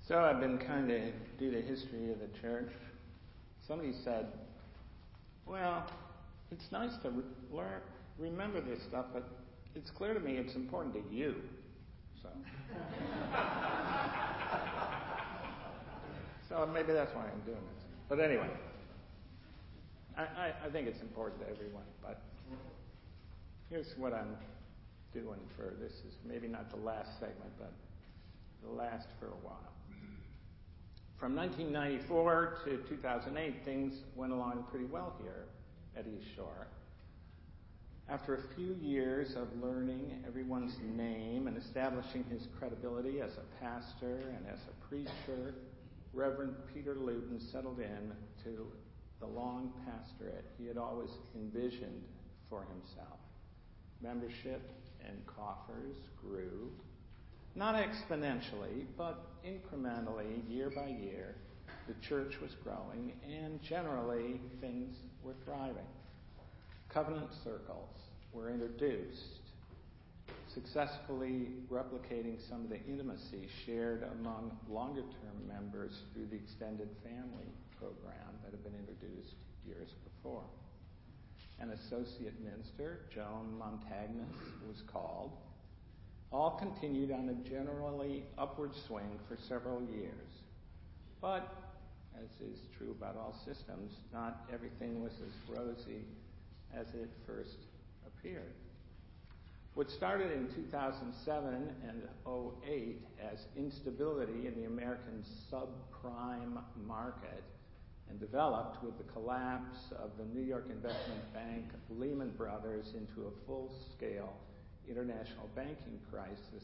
So I've been kind of do the history of the church. Somebody said, well, it's nice to remember this stuff, but it's clear to me it's important to you. So maybe that's why I'm doing this. But anyway, I think it's important to everyone. But here's what I'm doing for this is maybe not the last segment, but the last for a while. From 1994 to 2008, things went along pretty well here at East Shore. After a few years of learning everyone's name and establishing his credibility as a pastor and as a preacher, Reverend Peter Luton settled in to the long pastorate he had always envisioned for himself. Membership and coffers grew, not exponentially, but incrementally, year by year. The church was growing, and generally, things were thriving. Covenant circles were introduced, successfully replicating some of the intimacy shared among longer-term members through the extended family program that had been introduced years before. An associate minister, Joan Montagnus, was called. All continued on a generally upward swing for several years. But, as is true about all systems, not everything was as rosy as it first appeared. What started in 2007 and 2008 as instability in the American subprime market and developed with the collapse of the New York investment bank Lehman Brothers into a full-scale international banking crisis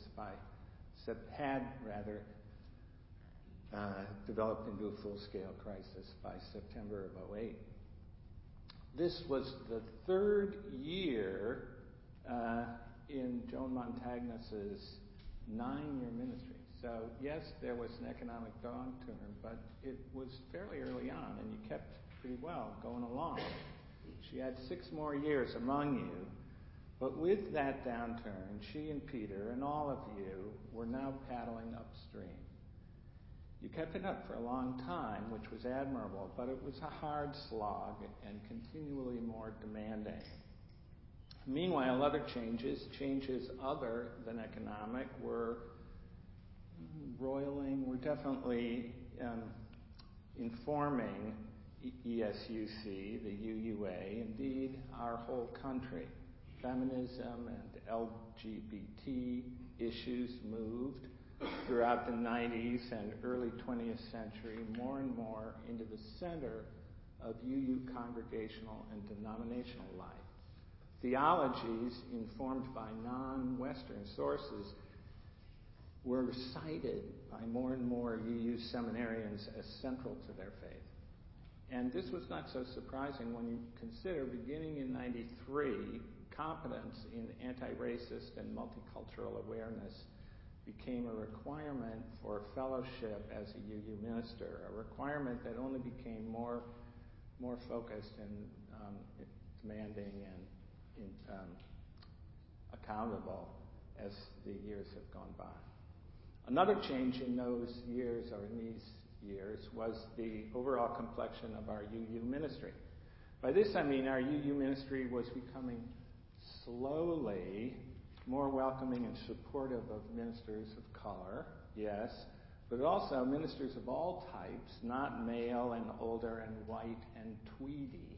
developed into a full-scale crisis by September of 2008. This was the third year in Joan Montagnus's 9-year ministry. So yes, there was an economic downturn, but it was fairly early on, and you kept pretty well going along. She had 6 more years among you. But with that downturn, she and Peter and all of you were now paddling upstream. You kept it up for a long time, which was admirable, but it was a hard slog and continually more demanding. Meanwhile, other changes other than economic, were definitely informing ESUC, the UUA, indeed our whole country. Feminism and LGBT issues moved throughout the 90s and early 20th century more and more into the center of UU congregational and denominational life. Theologies informed by non-Western sources were cited by more and more UU seminarians as central to their faith. And this was not so surprising when you consider beginning in 93, competence in anti-racist and multicultural awareness became a requirement for fellowship as a UU minister, a requirement that only became more focused and demanding and accountable as the years have gone by. Another change in those years, or in these years, was the overall complexion of our UU ministry. By this I mean our UU ministry was becoming slowly more welcoming and supportive of ministers of color, yes, but also ministers of all types, not male and older and white and tweedy.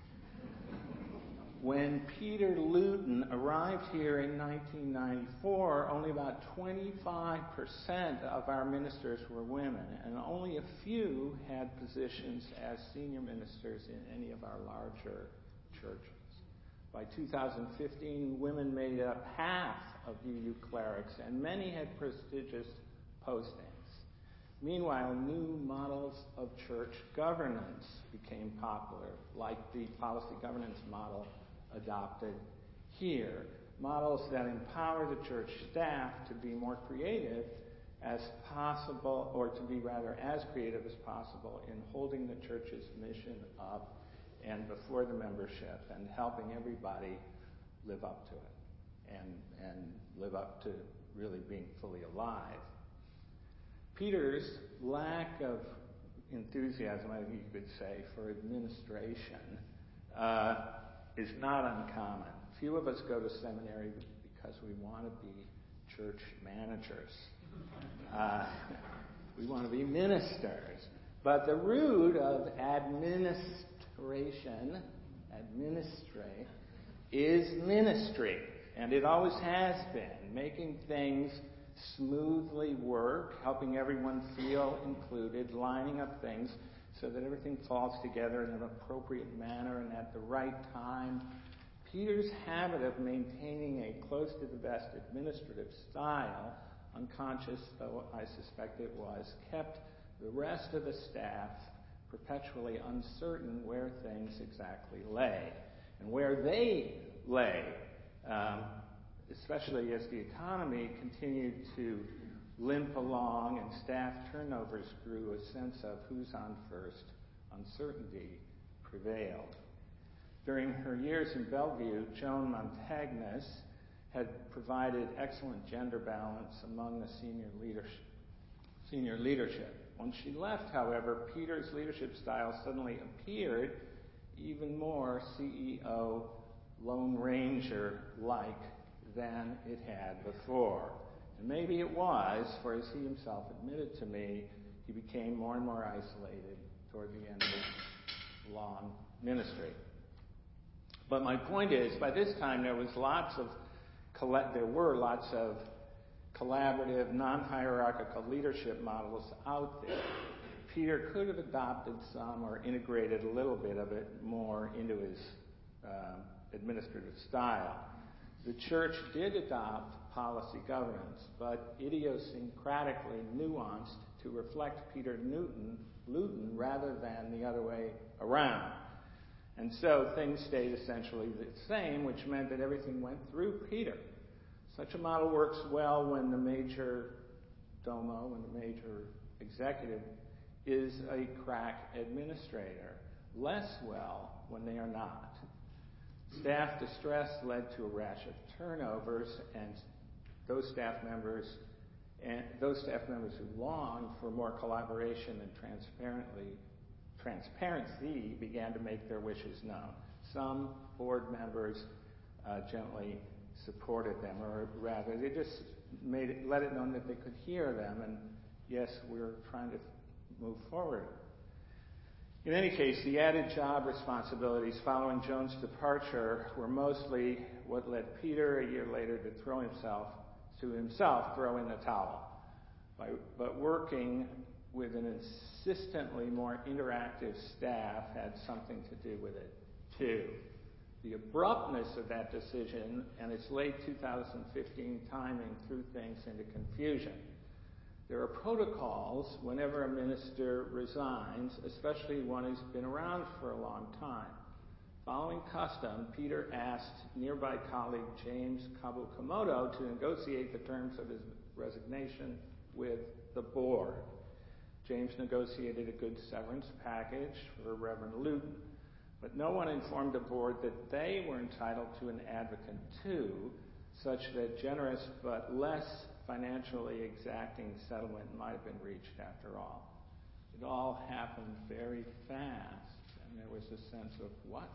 When Peter Luton arrived here in 1994, only about 25% of our ministers were women, and only a few had positions as senior ministers in any of our larger churches. By 2015, women made up half of UU clerics, and many had prestigious postings. Meanwhile, new models of church governance became popular, like the policy governance model adopted here. Models that empower the church staff to be more creative as possible, or to be rather as creative as possible in holding the church's mission up and before the membership and helping everybody live up to it and live up to really being fully alive. Peter's lack of enthusiasm, I think you could say, for administration is not uncommon. Few of us go to seminary because we want to be church managers. We want to be ministers. But the root of administration, is ministry. And it always has been, making things smoothly work, helping everyone feel included, lining up things so that everything falls together in an appropriate manner and at the right time. Peter's habit of maintaining a close to the best administrative style, unconscious though I suspect it was, kept the rest of the staff perpetually uncertain where things exactly lay. And where they lay, especially as the economy continued to limp along and staff turnovers grew, a sense of who's on first, uncertainty prevailed. During her years in Bellevue, Joan Montagnes had provided excellent gender balance among the senior leadership. When she left, however, Peter's leadership style suddenly appeared even more CEO Lone Ranger-like than it had before. And maybe it was, for as he himself admitted to me, he became more and more isolated toward the end of his long ministry. But my point is, by this time there were lots of collaborative, non-hierarchical leadership models out there. Peter could have adopted some or integrated a little bit of it more into his administrative style. The church did adopt policy governance, but idiosyncratically nuanced to reflect Peter Luton rather than the other way around. And so things stayed essentially the same, which meant that everything went through Peter. Such a model works well when the major domo, when the major executive is a crack administrator. Less well when they are not. Staff distress led to a rash of turnovers, and those staff members who longed for more collaboration and transparency began to make their wishes known. Some board members gently supported them, or rather, they just let it known that they could hear them, and yes, we're trying to move forward. In any case, the added job responsibilities following Joan's departure were mostly what led Peter, a year later, to throw in the towel. But working with an insistently more interactive staff had something to do with it, too. The abruptness of that decision and its late 2015 timing threw things into confusion. There are protocols whenever a minister resigns, especially one who's been around for a long time. Following custom, Peter asked nearby colleague James Kabukamoto to negotiate the terms of his resignation with the board. James negotiated a good severance package for Reverend Luton, but no one informed the board that they were entitled to an advocate too, such that generous but less financially exacting settlement might have been reached after all. It all happened very fast, and there was a sense of what?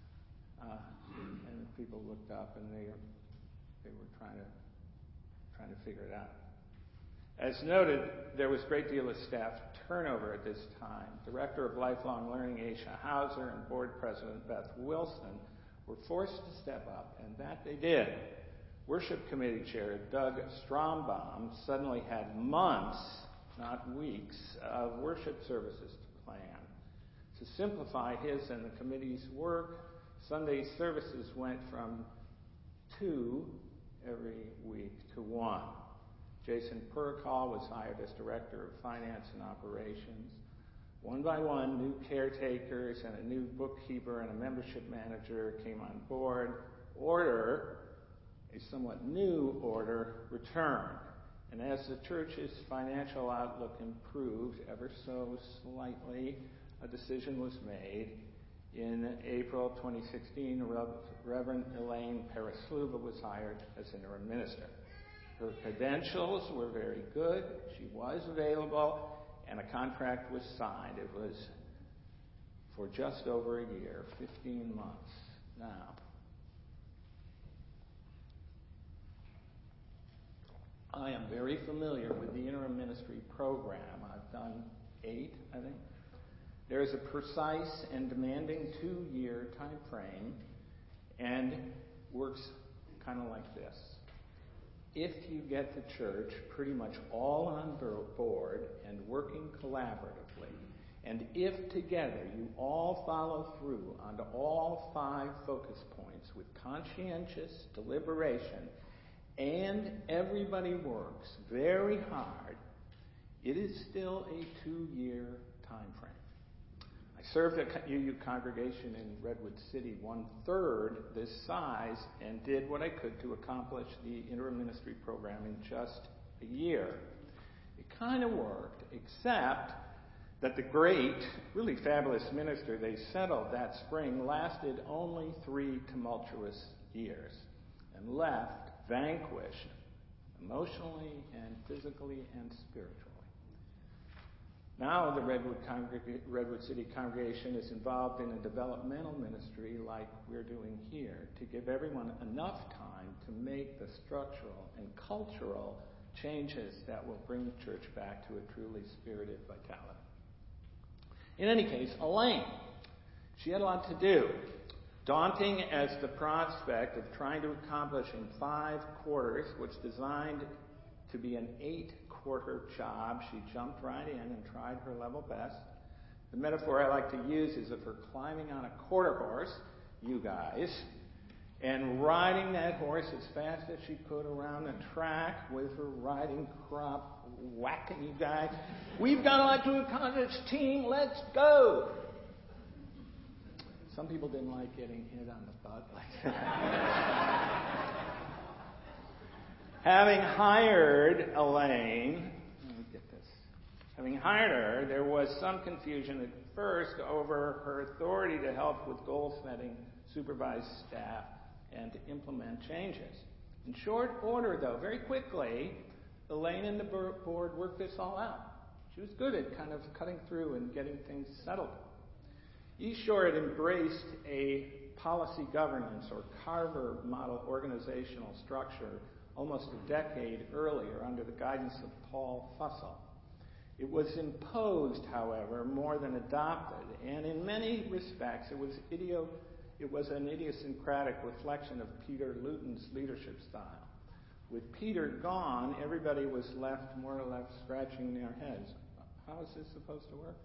And people looked up and they were trying to figure it out. As noted, there was a great deal of staff turnover at this time. Director of Lifelong Learning Aisha Hauser and Board President Beth Wilson were forced to step up, and that they did. Worship Committee Chair Doug Strombaum suddenly had months, not weeks, of worship services to plan. To simplify his and the committee's work, Sunday services went from 2 every week to 1. Jason Pericall was hired as Director of Finance and Operations. One by one, new caretakers and a new bookkeeper and a membership manager came on board. Order, a somewhat new order, returned. And as the church's financial outlook improved ever so slightly, a decision was made. In April 2016, Reverend Elaine Peresluva was hired as interim minister. Her credentials were very good. She was available, and a contract was signed. It was for just over a year, 15 months. Now, I am very familiar with the interim ministry program. I've done 8, I think. There is a precise and demanding 2-year time frame, and works kind of like this. If you get the church pretty much all on board and working collaboratively, and if together you all follow through on all 5 focus points with conscientious deliberation, and everybody works very hard, it is still a 2-year time frame. I served a UU congregation in Redwood City 1/3 this size and did what I could to accomplish the interim ministry program in just a year. It kind of worked, except that the great, really fabulous minister they settled that spring lasted only 3 tumultuous years and left vanquished emotionally and physically and spiritually. Now the Redwood City congregation is involved in a developmental ministry like we're doing here to give everyone enough time to make the structural and cultural changes that will bring the church back to a truly spirited vitality. In any case, Elaine, she had a lot to do. Daunting as the prospect of trying to accomplish in 5 quarters, which designed to be an 8-quarter job, she jumped right in and tried her level best. The metaphor I like to use is of her climbing on a quarter horse, you guys, and riding that horse as fast as she could around the track with her riding crop whacking you guys. We've got a lot to accomplish, team, let's go! Some people didn't like getting hit on the butt like that. Having hired Elaine, let me get this. Having hired her, there was some confusion at first over her authority to help with goal setting, supervise staff, and to implement changes. In short order, though, very quickly, Elaine and the board worked this all out. She was good at kind of cutting through and getting things settled. East Shore had embraced a policy governance or Carver model organizational structure almost a decade earlier under the guidance of Paul Fussell. It was imposed, however, more than adopted, and in many respects it was an idiosyncratic reflection of Peter Luton's leadership style. With Peter gone, everybody was left more or less scratching their heads. How is this supposed to work?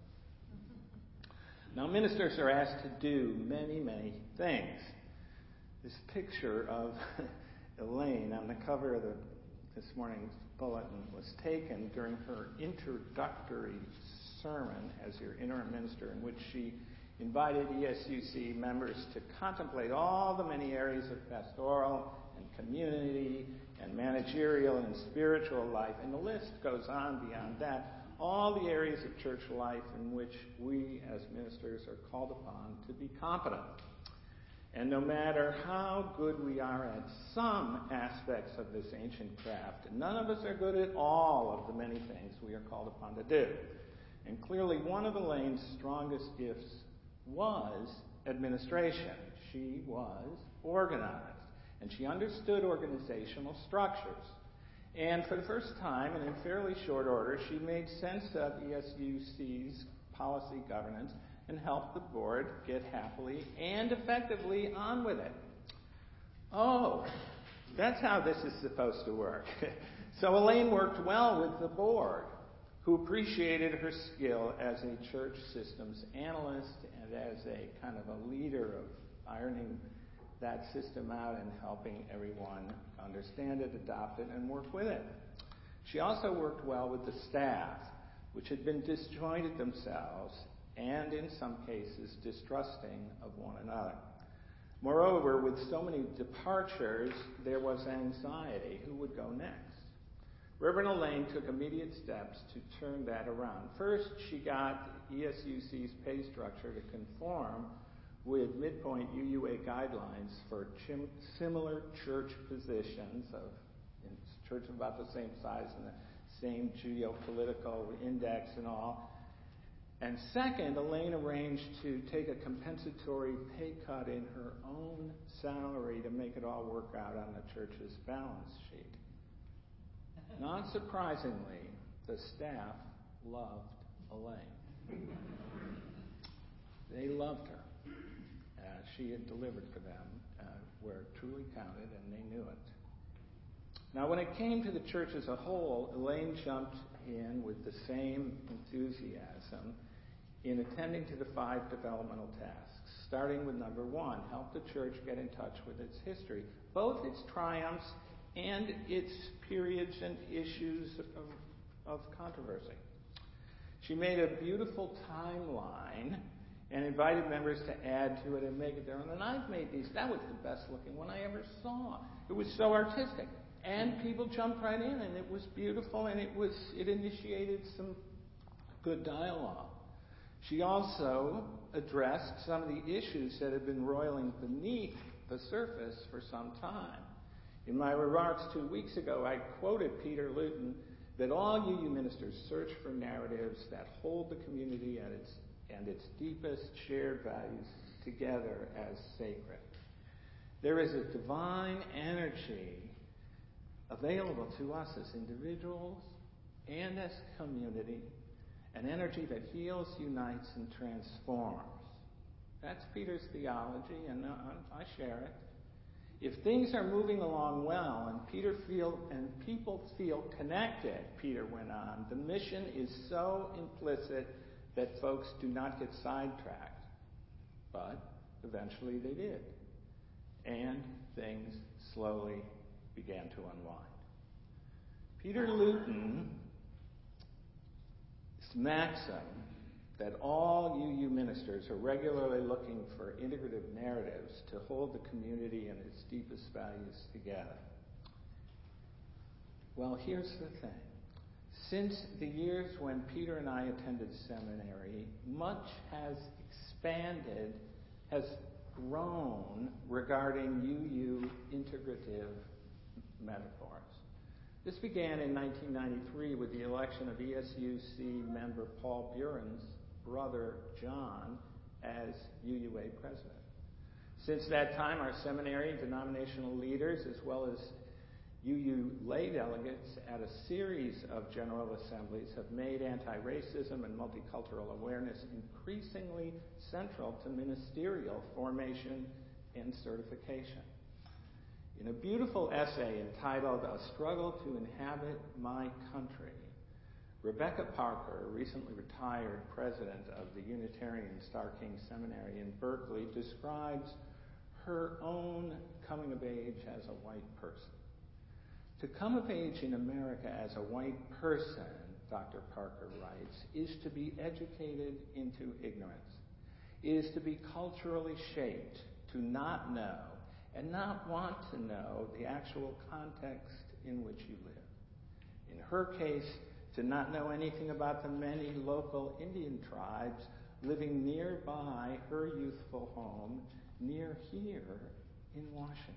Now, ministers are asked to do many, many things. This picture of Elaine on the cover of this morning's bulletin was taken during her introductory sermon as your interim minister, in which she invited ESUC members to contemplate all the many areas of pastoral and community and managerial and spiritual life, and the list goes on beyond that. All the areas of church life in which we as ministers are called upon to be competent. And no matter how good we are at some aspects of this ancient craft, none of us are good at all of the many things we are called upon to do. And clearly one of Elaine's strongest gifts was administration. She was organized, and she understood organizational structures. And for the first time, and in fairly short order, she made sense of ESUC's policy governance and helped the board get happily and effectively on with it. Oh, that's how this is supposed to work. So Elaine worked well with the board, who appreciated her skill as a church systems analyst and as a kind of a leader of ironing that system out and helping everyone understand it, adopt it, and work with it. She also worked well with the staff, which had been disjointed themselves and, in some cases, distrusting of one another. Moreover, with so many departures, there was anxiety. Who would go next? Reverend Elaine took immediate steps to turn that around. First, she got ESUC's pay structure to conform with midpoint UUA guidelines for similar church positions of church of about the same size and the same geopolitical index and all. And second, Elaine arranged to take a compensatory pay cut in her own salary to make it all work out on the church's balance sheet. Not surprisingly, the staff loved Elaine. They loved her. She had delivered for them where it truly counted, and they knew it. Now, when it came to the church as a whole, Elaine jumped in with the same enthusiasm in attending to the 5 developmental tasks, starting with number 1, help the church get in touch with its history, both its triumphs and its periods and issues of controversy. She made a beautiful timeline and invited members to add to it and make it their own. And I've made these. That was the best looking one I ever saw. It was so artistic. And people jumped right in, and it was beautiful, and it initiated some good dialogue. She also addressed some of the issues that had been roiling beneath the surface for some time. In my remarks 2 weeks ago, I quoted Peter Luton that all UU ministers search for narratives that hold the community and its deepest shared values together as sacred. There is a divine energy available to us as individuals and as community, an energy that heals, unites, and transforms. That's Peter's theology, and I share it. If things are moving along well and people feel connected, Peter went on, the mission is so implicit that folks do not get sidetracked. But eventually they did. And things slowly began to unwind. Peter Luton's maxim that all UU ministers are regularly looking for integrative narratives to hold the community and its deepest values together. Well, here's the thing. Since the years when Peter and I attended seminary, much has expanded, has grown regarding UU integrative metaphors. This began in 1993 with the election of ESUC member Paul Buren's brother John as UUA president. Since that time, our seminary denominational leaders, as well as UU lay delegates at a series of general assemblies, have made anti-racism and multicultural awareness increasingly central to ministerial formation and certification. In a beautiful essay entitled A Struggle to Inhabit My Country, Rebecca Parker, recently retired president of the Unitarian Starr King Seminary in Berkeley, describes her own coming of age as a white person. To come of age in America as a white person, Dr. Parker writes, is to be educated into ignorance, is to be culturally shaped, to not know and not want to know the actual context in which you live. In her case, to not know anything about the many local Indian tribes living nearby her youthful home, near here in Washington,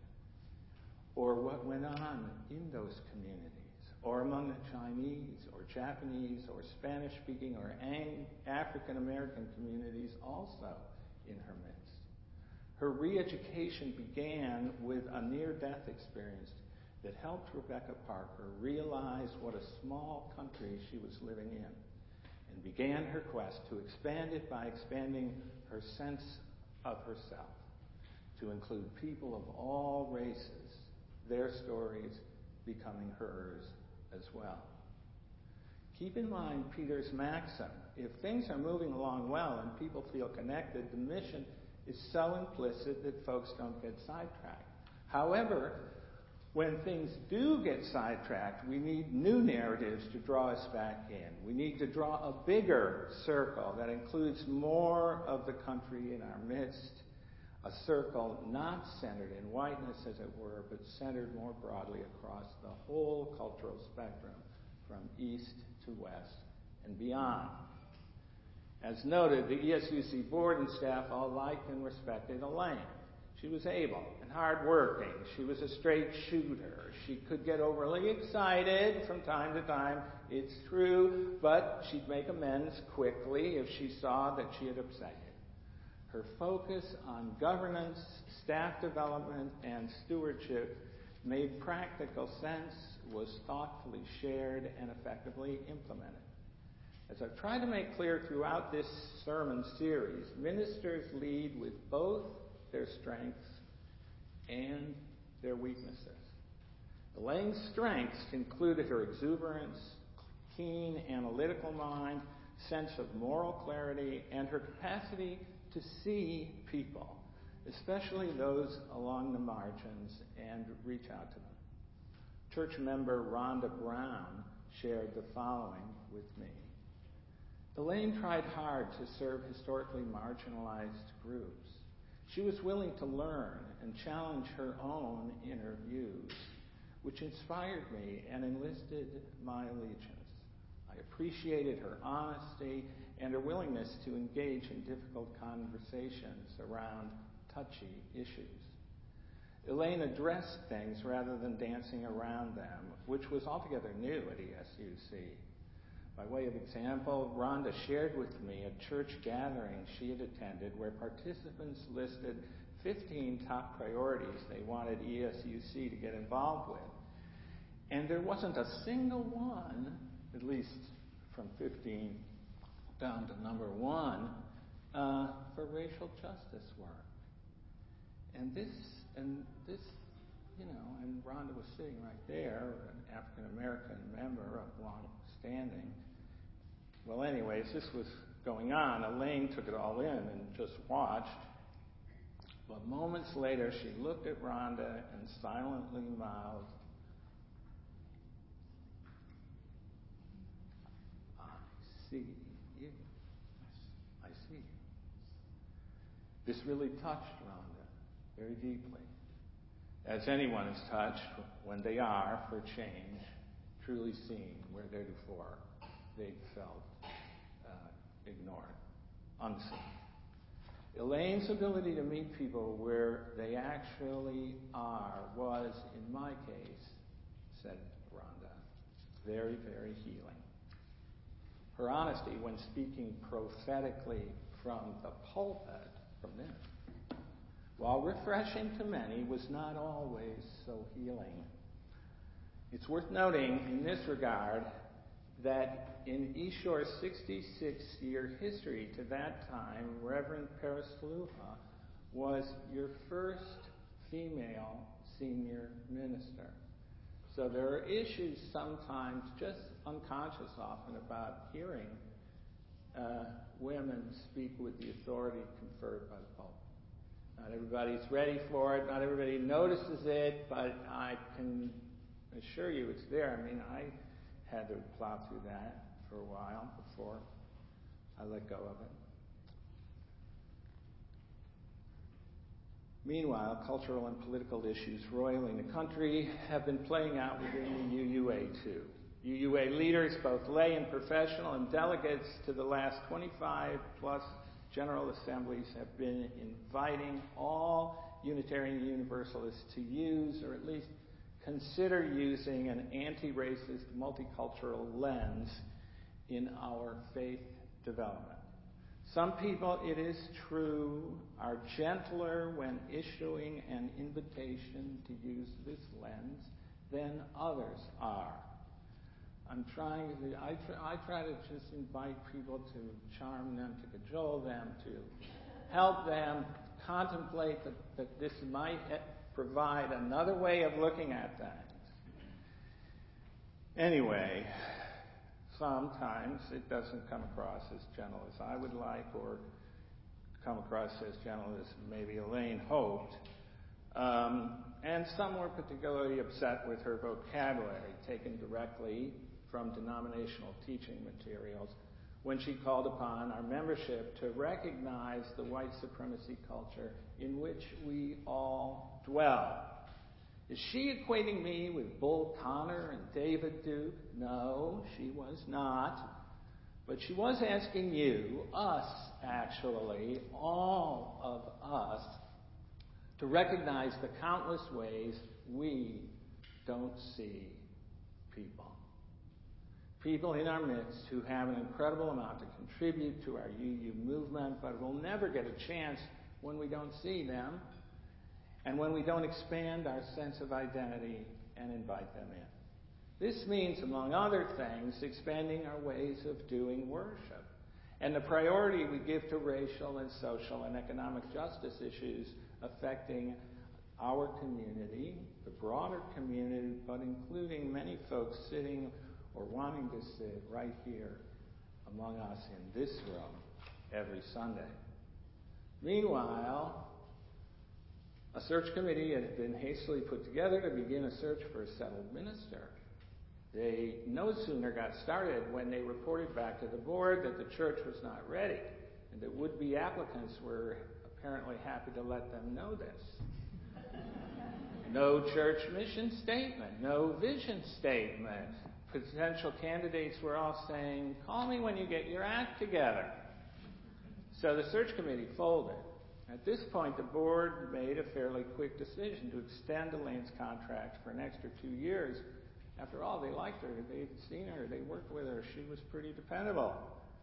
or what went on in those communities, or among the Chinese, or Japanese, or Spanish-speaking, or African-American communities also in her midst. Her re-education began with a near-death experience that helped Rebecca Parker realize what a small country she was living in, and began her quest to expand it by expanding her sense of herself to include people of all races, their stories becoming hers as well. Keep in mind Peter's maxim: if things are moving along well and people feel connected, the mission is so implicit that folks don't get sidetracked. However, when things do get sidetracked, we need new narratives to draw us back in. We need to draw a bigger circle that includes more of the country in our midst, a circle not centered in whiteness, as it were, but centered more broadly across the whole cultural spectrum, from east to west and beyond. As noted, the ESUC board and staff all liked and respected Elaine. She was able and hardworking. She was a straight shooter. She could get overly excited from time to time, it's true, but she'd make amends quickly if she saw that she had upset you. Her focus on governance, staff development, and stewardship made practical sense, was thoughtfully shared, and effectively implemented. As I've tried to make clear throughout this sermon series, ministers lead with both their strengths and their weaknesses. Elaine's strengths included her exuberance, keen analytical mind, sense of moral clarity, and her capacity to see people, especially those along the margins, and reach out to them. Church member Rhonda Brown shared the following with me. Elaine tried hard to serve historically marginalized groups. She was willing to learn and challenge her own inner views, which inspired me and enlisted my allegiance. I appreciated her honesty and her willingness to engage in difficult conversations around touchy issues. Elaine addressed things rather than dancing around them, which was altogether new at ESUC. By way of example, Rhonda shared with me a church gathering she had attended where participants listed 15 top priorities they wanted ESUC to get involved with. And there wasn't a single one, at least from 15 down to number 1, for racial justice work. And this, and Rhonda was sitting right there, an African-American member of long standing. Well, anyways, this was going on. Elaine took it all in and just watched. But moments later, she looked at Rhonda and silently mouthed, "I see you. I see you." This really touched Rhonda very deeply, as anyone is touched when they are, for change, truly seen where theretofore they'd felt ignored, unseen. Elaine's ability to meet people where they actually are was, in my case, said Rhonda, very, very healing. Her honesty when speaking prophetically from the pulpit, from this, while refreshing to many, was not always so healing. It's worth noting in this regard that in East Shore's 66-year history to that time, Reverend Parasluha was your first female senior minister. So there are issues sometimes, just unconscious often, about hearing women speak with the authority conferred by the pulpit. Not everybody's ready for it, not everybody notices it, but I can assure you it's there. I mean, I had to plow through that for a while before I let go of it. Meanwhile, cultural and political issues roiling the country have been playing out within the UUA too. UUA leaders, both lay and professional, and delegates to the last 25 plus General Assemblies have been inviting all Unitarian Universalists to use, or at least consider using, an anti-racist, multicultural lens in our faith development. Some people, it is true, are gentler when issuing an invitation to use this lens than others are. I try to just invite people to charm them, to cajole them, to help them contemplate that this might provide another way of looking at things. Anyway, sometimes it doesn't come across as gentle as I would like, or come across as gentle as maybe Elaine hoped. And some were particularly upset with her vocabulary, taken directly from denominational teaching materials, when she called upon our membership to recognize the white supremacy culture in which we all dwell. Is she equating me with Bull Connor and David Duke? No, she was not. But she was asking you, us actually, all of us, to recognize the countless ways we don't see people. People in our midst who have an incredible amount to contribute to our UU movement, but will never get a chance when we don't see them and when we don't expand our sense of identity and invite them in. This means, among other things, expanding our ways of doing worship and the priority we give to racial and social and economic justice issues affecting our community, the broader community, but including many folks sitting or wanting to sit right here among us in this room every Sunday. Meanwhile, a search committee had been hastily put together to begin a search for a settled minister. They no sooner got started when they reported back to the board that the church was not ready, and that would-be applicants were apparently happy to let them know this. No church mission statement, no vision statement. Potential candidates were all saying, "Call me when you get your act together." So the search committee folded. At this point, the board made a fairly quick decision to extend Elaine's contract for an extra 2 years. After all, they liked her, they'd seen her, they worked with her, she was pretty dependable.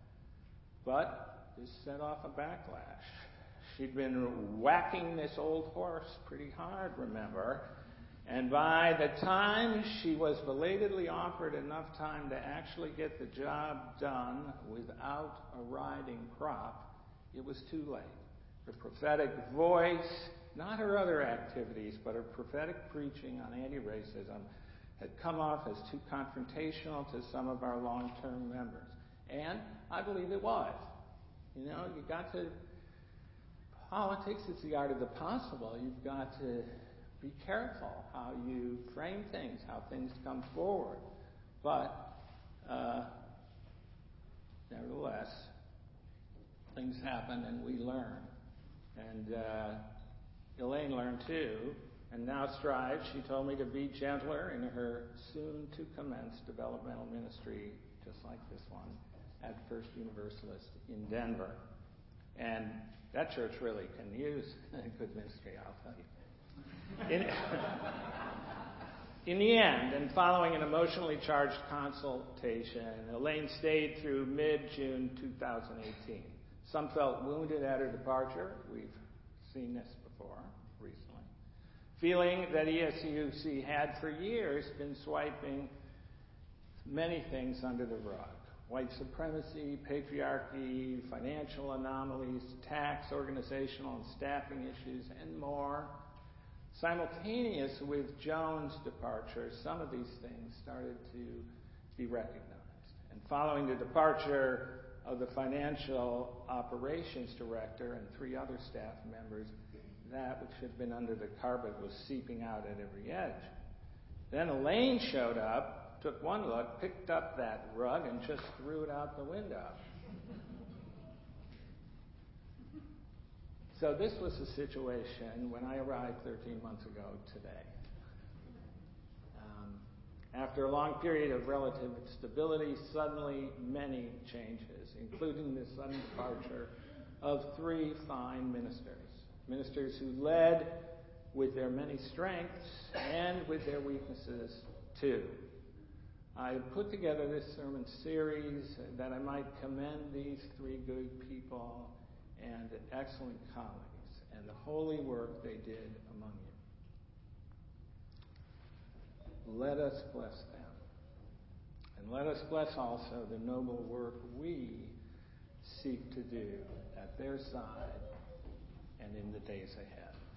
But this set off a backlash. She'd been whacking this old horse pretty hard, remember? And by the time she was belatedly offered enough time to actually get the job done without a riding crop, it was too late. Her prophetic voice, not her other activities, but her prophetic preaching on anti-racism had come off as too confrontational to some of our long-term members. And I believe it was. You know, you got to... Politics is the art of the possible. You've got to be careful how you frame things, how things come forward. But, nevertheless, things happen and we learn. And Elaine learned too, and now strives, she told me, to be gentler in her soon-to-commence developmental ministry, just like this one, at First Universalist in Denver. And that church really can use good ministry, I'll tell you. In the end, and following an emotionally charged consultation, Elaine stayed through mid-June 2018. Some felt wounded at her departure. We've seen this before recently. Feeling that ESUC had for years been swiping many things under the rug. White supremacy, patriarchy, financial anomalies, tax, organizational and staffing issues, and more. Simultaneous with Joan's departure, some of these things started to be recognized. And following the departure of the financial operations director and 3 other staff members, that which had been under the carpet was seeping out at every edge. Then Elaine showed up, took one look, picked up that rug, and just threw it out the window. So this was the situation when I arrived 13 months ago today. After a long period of relative stability, suddenly many changes, including the sudden departure of 3 fine ministers who led with their many strengths and with their weaknesses too. I put together this sermon series that I might commend these 3 good people and excellent colleagues and the holy work they did among you. Let us bless them. And let us bless also the noble work we seek to do at their side and in the days ahead.